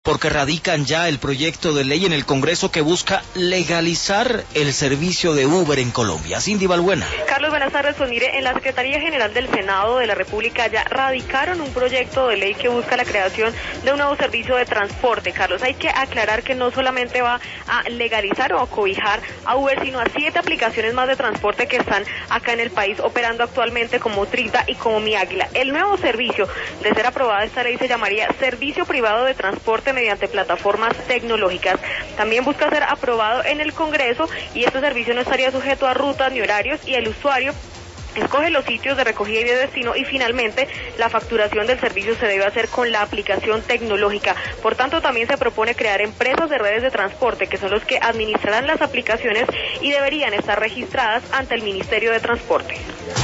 porque radican ya el proyecto de ley en el Congreso que busca legalizar el servicio de Uber en Colombia. Cindy Balbuena. Carlos, buenas tardes. Pues mire, en la Secretaría General del Senado de la República ya radicaron un proyecto de ley que busca la creación de un nuevo servicio de transporte. Carlos, hay que aclarar que no solamente va a legalizar o a cobijar a Uber, sino a 7 aplicaciones más de transporte que están acá en el país operando actualmente, como Trita y como Mi Águila. El nuevo servicio, de ser aprobada esta ley, se llamaría Servicio Privado de Transporte mediante plataformas tecnológicas. También busca ser aprobado en el Congreso y este servicio no estaría sujeto a rutas ni horarios y el usuario escoge los sitios de recogida y de destino y finalmente la facturación del servicio se debe hacer con la aplicación tecnológica. Por tanto, también se propone crear empresas de redes de transporte que son los que administrarán las aplicaciones y deberían estar registradas ante el Ministerio de Transporte.